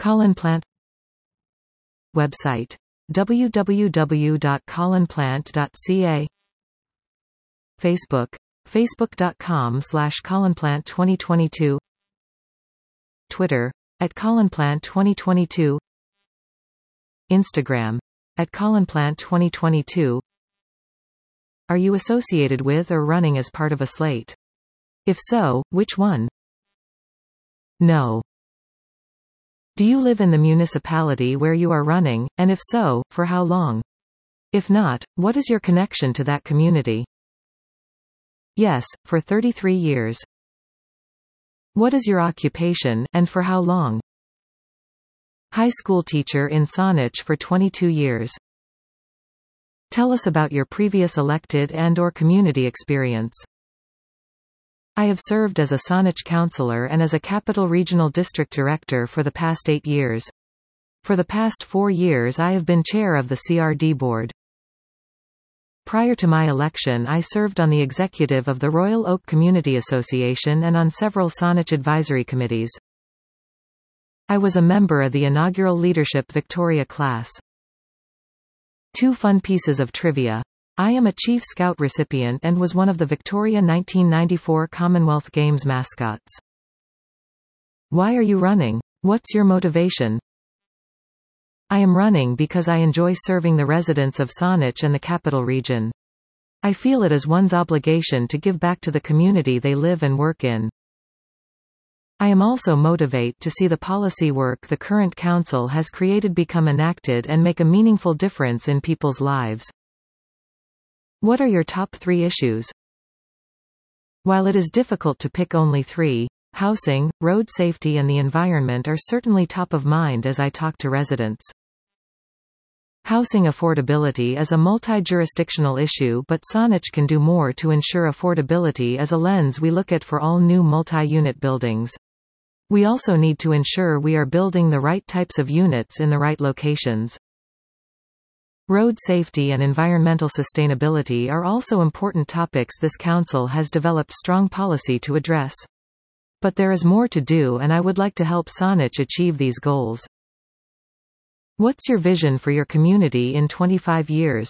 Colin Plant website www.colinplant.ca Facebook facebook.com/colinplant2022 Twitter @colinplant2022 Instagram @colinplant2022 Are you associated with or running as part of a slate? If so, which one? No. Do you live in the municipality where you are running, and if so, for how long? If not, what is your connection to that community? Yes, for 33 years. What is your occupation, and for how long? High school teacher in Saanich for 22 years. Tell us about your previous elected and/or community experience. I have served as a Saanich councillor and as a Capital Regional District Director for the past 8 years. For the past 4 years I have been chair of the CRD board. Prior to my election I served on the executive of the Royal Oak Community Association and on several Saanich advisory committees. I was a member of the inaugural Leadership Victoria class. 2 fun pieces of trivia. I am a Chief Scout recipient and was one of the Victoria 1994 Commonwealth Games mascots. Why are you running? What's your motivation? I am running because I enjoy serving the residents of Saanich and the Capital Region. I feel it is one's obligation to give back to the community they live and work in. I am also motivated to see the policy work the current council has created become enacted and make a meaningful difference in people's lives. What are your top 3 issues? While it is difficult to pick only 3, housing, road safety and the environment are certainly top of mind as I talk to residents. Housing affordability is a multi-jurisdictional issue, but Saanich can do more to ensure affordability as a lens we look at for all new multi-unit buildings. We also need to ensure we are building the right types of units in the right locations. Road safety and environmental sustainability are also important topics this council has developed strong policy to address. But there is more to do and I would like to help Saanich achieve these goals. What's your vision for your community in 25 years?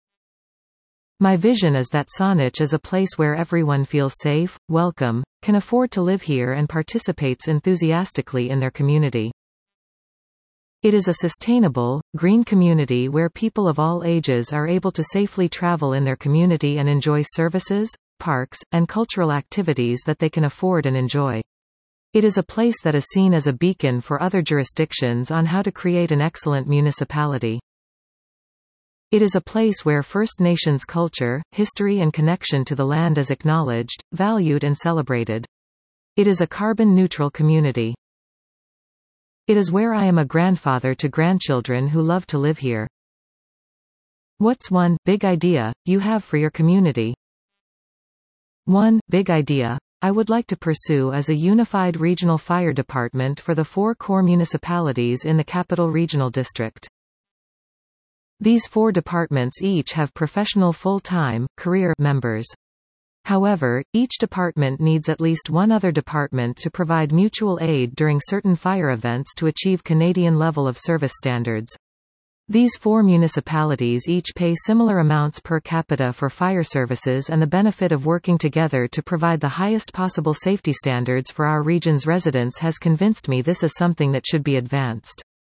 My vision is that Saanich is a place where everyone feels safe, welcome, can afford to live here and participates enthusiastically in their community. It is a sustainable, green community where people of all ages are able to safely travel in their community and enjoy services, parks, and cultural activities that they can afford and enjoy. It is a place that is seen as a beacon for other jurisdictions on how to create an excellent municipality. It is a place where First Nations culture, history and connection to the land is acknowledged, valued and celebrated. It is a carbon-neutral community. It is where I am a grandfather to grandchildren who love to live here. What's one big idea you have for your community? One big idea I would like to pursue is a unified regional fire department for the 4 core municipalities in the Capital Regional District. These 4 departments each have professional full-time, career members. However, each department needs at least one other department to provide mutual aid during certain fire events to achieve Canadian level of service standards. These 4 municipalities each pay similar amounts per capita for fire services, and the benefit of working together to provide the highest possible safety standards for our region's residents has convinced me this is something that should be advanced.